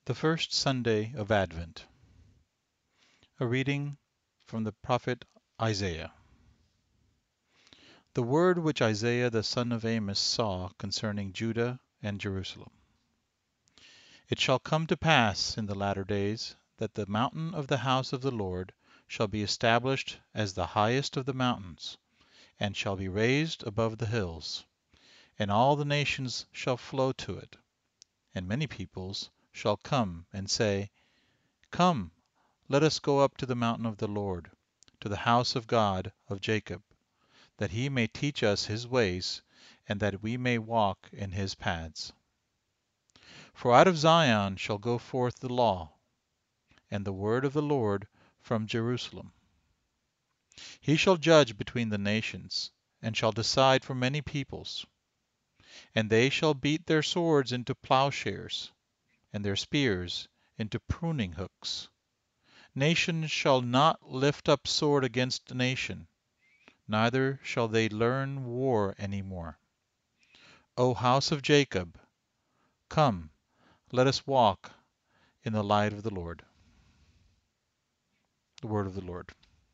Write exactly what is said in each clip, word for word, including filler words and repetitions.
The first Sunday of Advent. A reading from the prophet Isaiah. The word which Isaiah the son of Amos saw concerning Judah and Jerusalem. It shall come to pass in the latter days that the mountain of the house of the Lord shall be established as the highest of the mountains, and shall be raised above the hills, and all the nations shall flow to it, and many peoples shall come and say, Come, let us go up to the mountain of the Lord, to the house of God of Jacob, that he may teach us his ways, and that we may walk in his paths. For out of Zion shall go forth the law, and the word of the Lord from Jerusalem. He shall judge between the nations, and shall decide for many peoples. And they shall beat their swords into plowshares, and their spears into pruning hooks. Nation shall not lift up sword against nation, neither shall they learn war any more. O house of Jacob, come, let us walk in the light of the Lord. The word of the Lord.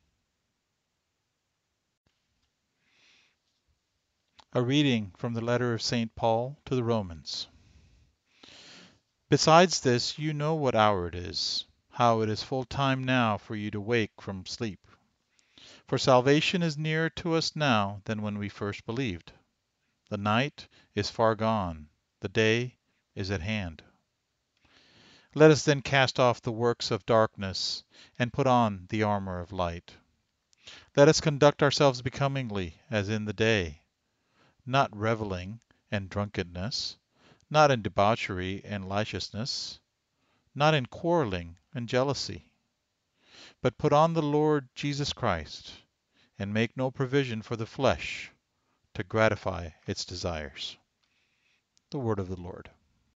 A reading from the letter of Saint Paul to the Romans. Besides this, you know what hour it is, how it is full time now for you to wake from sleep. For salvation is nearer to us now than when we first believed. The night is far gone, the day is at hand. Let us then cast off the works of darkness, and put on the armor of light. Let us conduct ourselves becomingly as in the day, not reveling and drunkenness, not in debauchery and licentiousness, not in quarreling and jealousy. But put on the Lord Jesus Christ, and make no provision for the flesh to gratify its desires. The word of the Lord.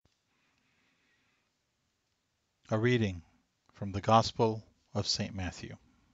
A reading from the Gospel of Saint Matthew.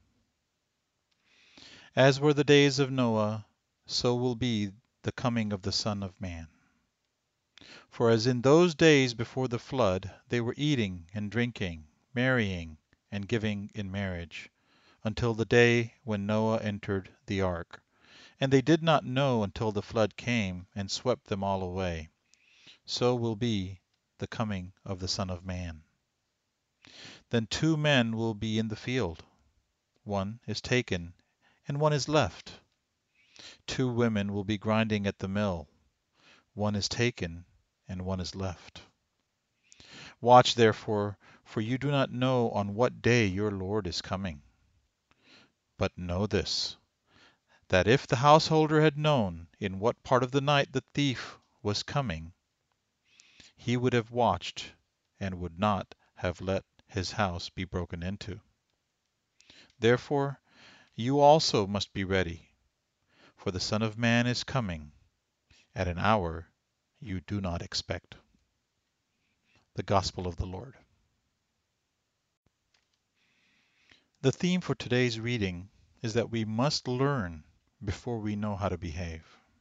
As were the days of Noah, so will be the coming of the Son of Man. For as in those days before the flood, they were eating and drinking, marrying and giving in marriage, until the day when Noah entered the ark. And they did not know until the flood came and swept them all away. So will be the coming of the Son of Man. Then two men will be in the field. One is taken, and one is left. Two women will be grinding at the mill. One is taken, and one is left. Watch therefore, for you do not know on what day your Lord is coming. But know this, that if the householder had known in what part of the night the thief was coming, he would have watched, and would not have let his house be broken into. Therefore you also must be ready, for the Son of Man is coming at an hour you do not expect. The Gospel of the Lord. The theme for today's reading is that we must learn before we know how to behave.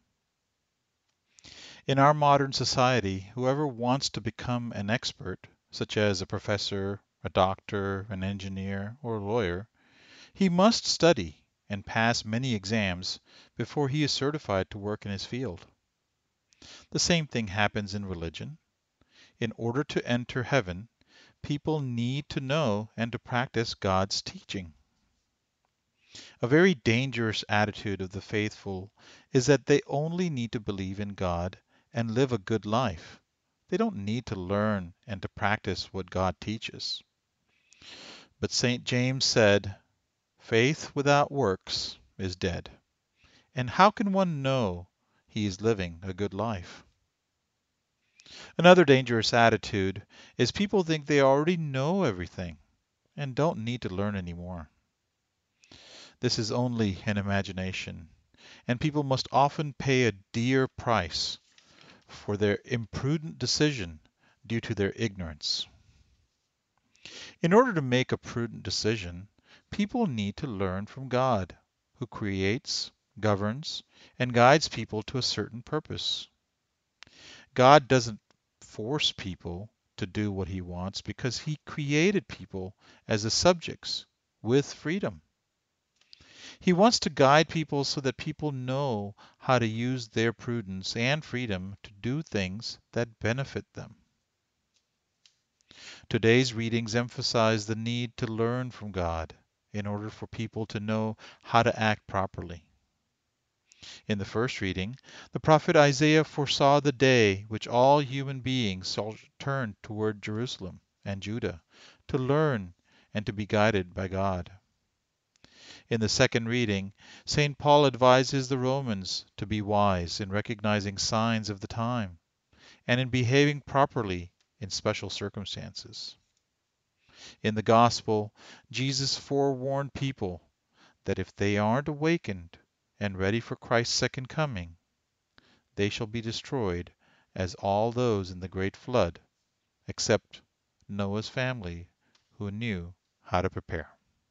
In our modern society, whoever wants to become an expert, such as a professor, a doctor, an engineer, or a lawyer, he must study and pass many exams before he is certified to work in his field. The same thing happens in religion. In order to enter heaven, people need to know and to practice God's teaching. A very dangerous attitude of the faithful is that they only need to believe in God and live a good life. They don't need to learn and to practice what God teaches. But Saint James said, "Faith without works is dead." And how can one know he is living a good life? Another dangerous attitude is people think they already know everything and don't need to learn anymore. This is only an imagination, and people must often pay a dear price for their imprudent decision due to their ignorance. In order to make a prudent decision, people need to learn from God, who creates, governs, and guides people to a certain purpose. God doesn't force people to do what he wants because he created people as the subjects with freedom. He wants to guide people so that people know how to use their prudence and freedom to do things that benefit them. Today's readings emphasize the need to learn from God in order for people to know how to act properly. In the first reading, the prophet Isaiah foresaw the day which all human beings shall turn toward Jerusalem and Judah to learn and to be guided by God. In the second reading, Saint Paul advises the Romans to be wise in recognizing signs of the time and in behaving properly in special circumstances. In the Gospel, Jesus forewarned people that if they aren't awakened and ready for Christ's second coming, they shall be destroyed as all those in the great flood, except Noah's family, who knew how to prepare.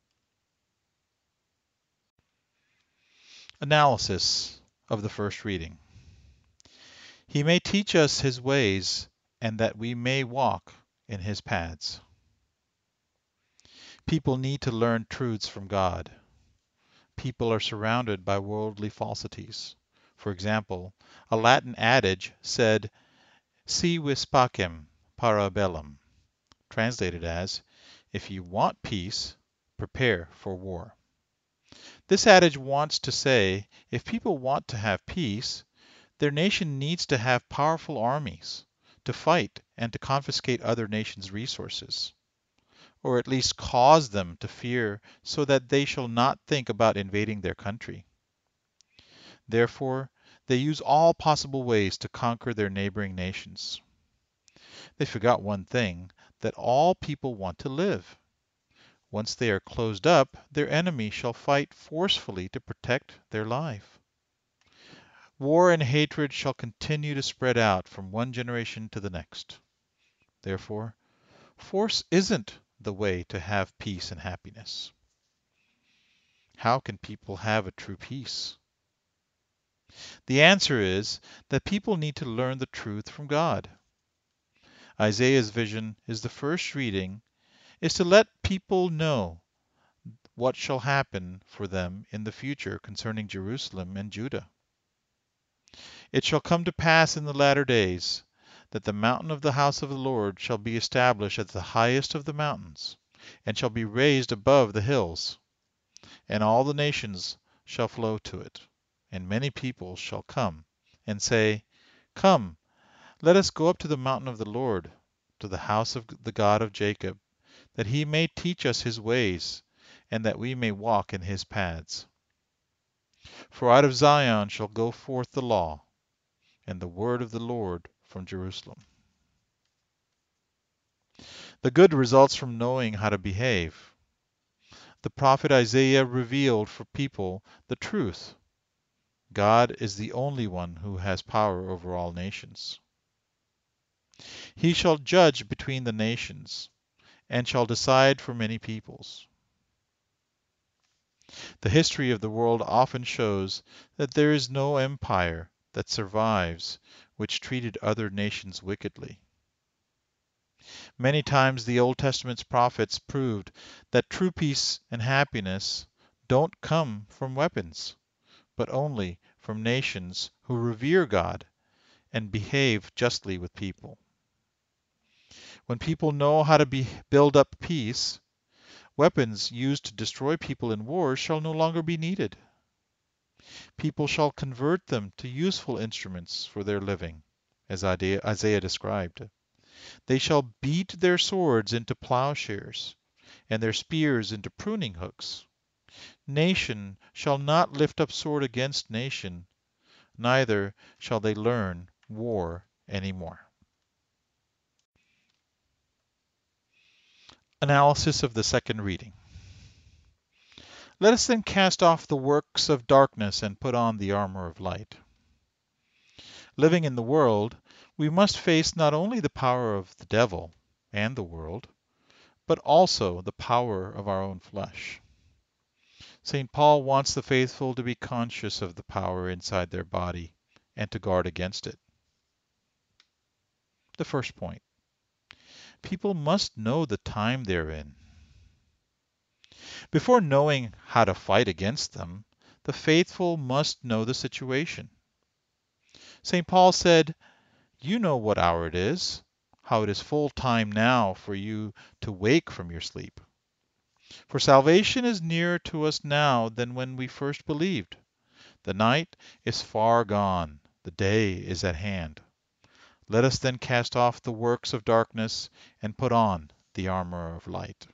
Analysis of the first reading. He may teach us his ways, and that we may walk in his paths. People need to learn truths from God. People are surrounded by worldly falsities. For example, a Latin adage said, Si vis pacem, para bellum, translated as, if you want peace, prepare for war. This adage wants to say, if people want to have peace, their nation needs to have powerful armies to fight and to confiscate other nations' resources, or at least cause them to fear so that they shall not think about invading their country. Therefore, they use all possible ways to conquer their neighboring nations. They forgot one thing, that all people want to live. Once they are closed up, their enemy shall fight forcefully to protect their life. War and hatred shall continue to spread out from one generation to the next. Therefore, force isn't the way to have peace and happiness. How can people have a true peace? The answer is that people need to learn the truth from God. Isaiah's vision is the first reading, is to let people know what shall happen for them in the future concerning Jerusalem and Judah. It shall come to pass in the latter days that the mountain of the house of the Lord shall be established as the highest of the mountains, and shall be raised above the hills, and all the nations shall flow to it, and many people shall come and say, Come, let us go up to the mountain of the Lord, to the house of the God of Jacob, that he may teach us his ways, and that we may walk in his paths. For out of Zion shall go forth the law, and the word of the Lord from Jerusalem. The good results from knowing how to behave. The prophet Isaiah revealed for people the truth. God is the only one who has power over all nations. He shall judge between the nations, and shall decide for many peoples. The history of the world often shows that there is no empire that survives which treated other nations wickedly. Many times the Old Testament's prophets proved that true peace and happiness don't come from weapons, but only from nations who revere God and behave justly with people. When people know how to be, build up peace, weapons used to destroy people in wars shall no longer be needed. People shall convert them to useful instruments for their living, as Isaiah described. They shall beat their swords into plowshares, and their spears into pruning hooks. Nation shall not lift up sword against nation, neither shall they learn war any more. Analysis of the second reading. Let us then cast off the works of darkness and put on the armor of light. Living in the world, we must face not only the power of the devil and the world, but also the power of our own flesh. Saint Paul wants the faithful to be conscious of the power inside their body and to guard against it. The first point. People must know the time they're in. Before knowing how to fight against them, the faithful must know the situation. Saint Paul said, "You know what hour it is, how it is full time now for you to wake from your sleep. For salvation is nearer to us now than when we first believed. The night is far gone, the day is at hand. Let us then cast off the works of darkness and put on the armor of light."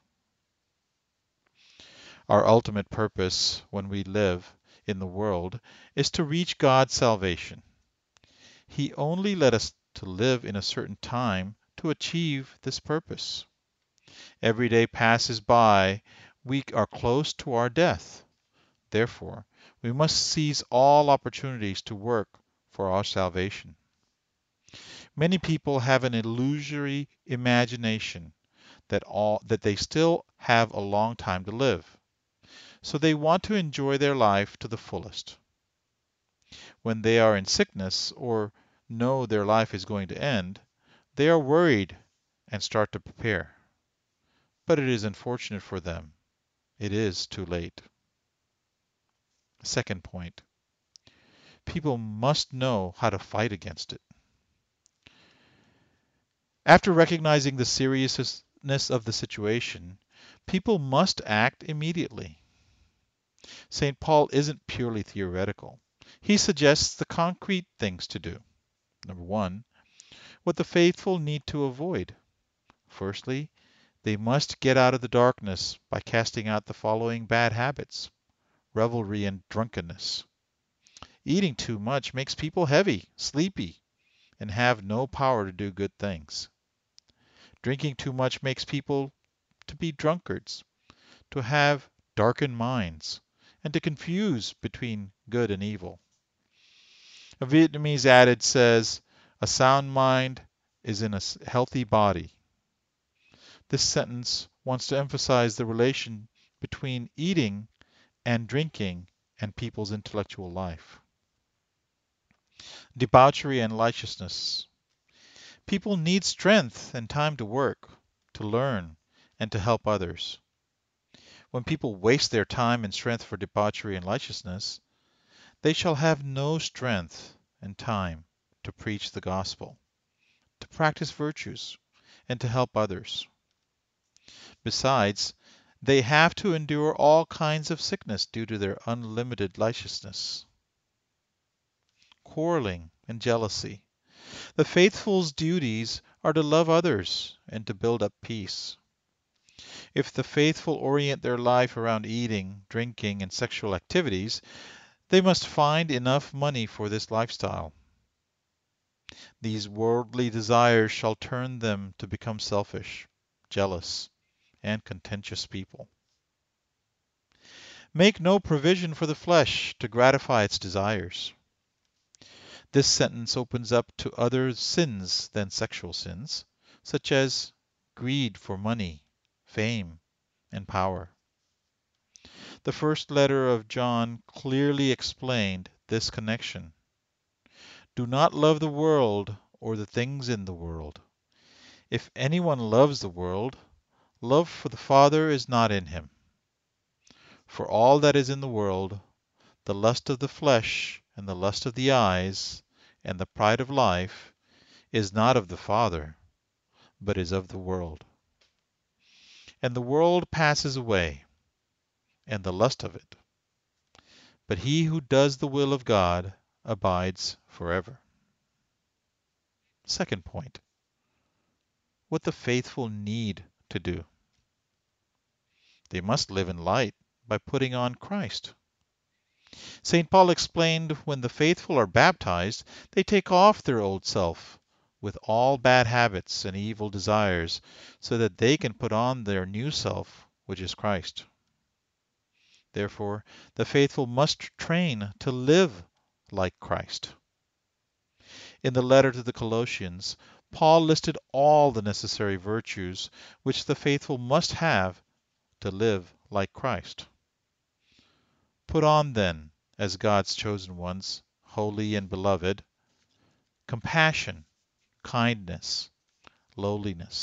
Our ultimate purpose when we live in the world is to reach God's salvation. He only led us to live in a certain time to achieve this purpose. Every day passes by, we are close to our death. Therefore, we must seize all opportunities to work for our salvation. Many people have an illusory imagination that all that they still have a long time to live. So they want to enjoy their life to the fullest. When they are in sickness or know their life is going to end, they are worried and start to prepare. But it is unfortunate for them. It is too late. Second point, people must know how to fight against it. After recognizing the seriousness of the situation, people must act immediately. Saint Paul isn't purely theoretical. He suggests the concrete things to do. Number one, what the faithful need to avoid. Firstly, they must get out of the darkness by casting out the following bad habits: revelry and drunkenness. Eating too much makes people heavy, sleepy, and have no power to do good things. Drinking too much makes people to be drunkards, to have darkened minds, and to confuse between good and evil. A Vietnamese adage says, "A sound mind is in a healthy body." This sentence wants to emphasize the relation between eating and drinking and people's intellectual life. Debauchery and licentiousness. People need strength and time to work, to learn, and to help others. When people waste their time and strength for debauchery and licentiousness, they shall have no strength and time to preach the gospel, to practice virtues, and to help others. Besides, they have to endure all kinds of sickness due to their unlimited licentiousness. Quarreling and jealousy. The faithful's duties are to love others and to build up peace. If the faithful orient their life around eating, drinking, and sexual activities, they must find enough money for this lifestyle. These worldly desires shall turn them to become selfish, jealous, and contentious people. Make no provision for the flesh to gratify its desires. This sentence opens up to other sins than sexual sins, such as greed for money, fame, and power. The first letter of John clearly explained this connection. Do not love the world or the things in the world. If anyone loves the world, love for the Father is not in him. For all that is in the world, the lust of the flesh, and the lust of the eyes, and the pride of life, is not of the Father, but is of the world. And the world passes away, and the lust of it. But he who does the will of God abides forever. Second point, what the faithful need to do. They must live in light by putting on Christ. Saint Paul explained when the faithful are baptized, they take off their old self with all bad habits and evil desires, so that they can put on their new self, which is Christ. Therefore, the faithful must train to live like Christ. In the letter to the Colossians, Paul listed all the necessary virtues which the faithful must have to live like Christ. Put on, then, as God's chosen ones, holy and beloved, compassion, kindness, lowliness,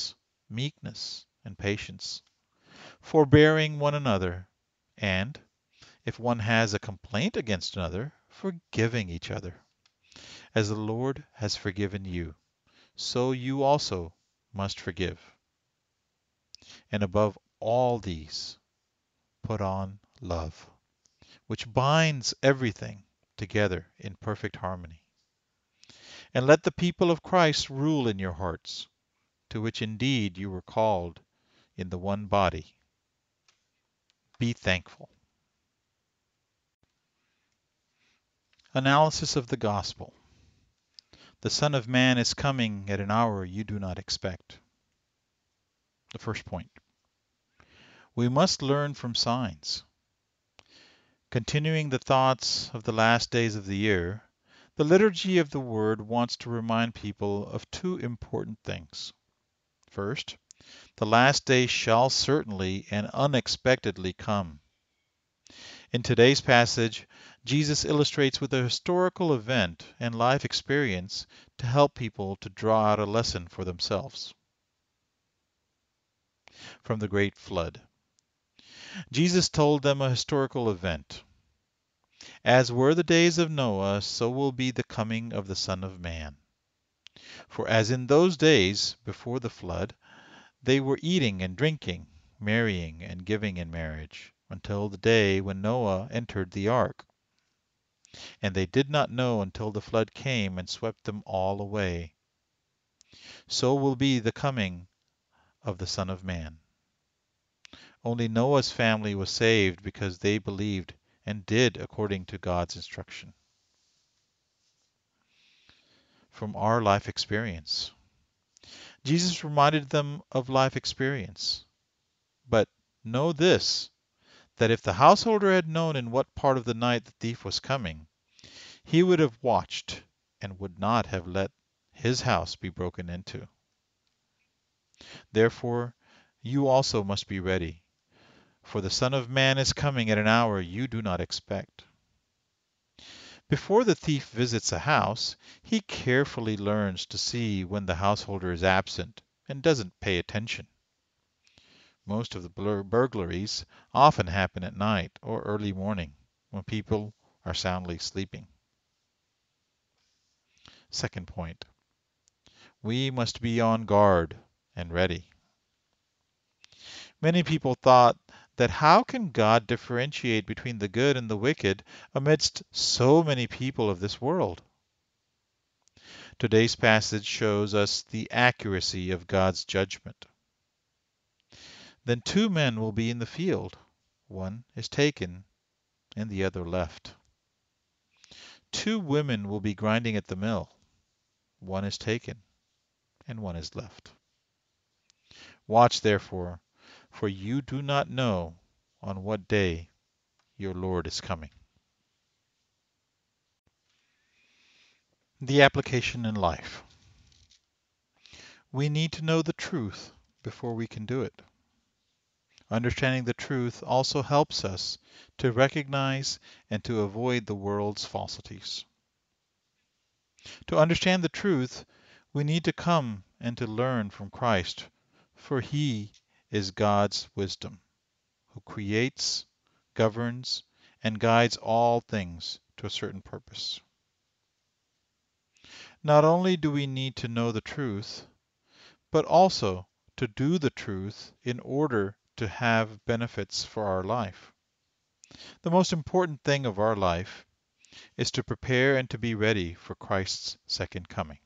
meekness, and patience, forbearing one another, and, if one has a complaint against another, forgiving each other. As the Lord has forgiven you, so you also must forgive. And above all these, put on love, which binds everything together in perfect harmony. And let the people of Christ rule in your hearts, to which indeed you were called in the one body. Be thankful. Analysis of the Gospel. The Son of Man is coming at an hour you do not expect. The first point. We must learn from signs. Continuing the thoughts of the last days of the year, the Liturgy of the Word wants to remind people of two important things. First, the last day shall certainly and unexpectedly come. In today's passage, Jesus illustrates with a historical event and life experience to help people to draw out a lesson for themselves. From the Great Flood. Jesus told them a historical event. As were the days of Noah, so will be the coming of the Son of Man. For as in those days before the flood, they were eating and drinking, marrying and giving in marriage, until the day when Noah entered the ark. And they did not know until the flood came and swept them all away. So will be the coming of the Son of Man. Only Noah's family was saved because they believed and did according to God's instruction. From our life experience. Jesus reminded them of life experience. But know this, that if the householder had known in what part of the night the thief was coming, he would have watched and would not have let his house be broken into. Therefore, you also must be ready, for the Son of Man is coming at an hour you do not expect. Before the thief visits a house, he carefully learns to see when the householder is absent and doesn't pay attention. Most of the burglaries often happen at night or early morning when people are soundly sleeping. Second point. We must be on guard and ready. Many people thought that how can God differentiate between the good and the wicked amidst so many people of this world? Today's passage shows us the accuracy of God's judgment. Then two men will be in the field. One is taken and the other left. Two women will be grinding at the mill. One is taken and one is left. Watch therefore, for you do not know on what day your Lord is coming. The application in life. We need to know the truth before we can do it. Understanding the truth also helps us to recognize and to avoid the world's falsities. To understand the truth, we need to come and to learn from Christ, for he is God's wisdom, who creates, governs, and guides all things to a certain purpose. Not only do we need to know the truth, but also to do the truth in order to have benefits for our life. The most important thing of our life is to prepare and to be ready for Christ's second coming.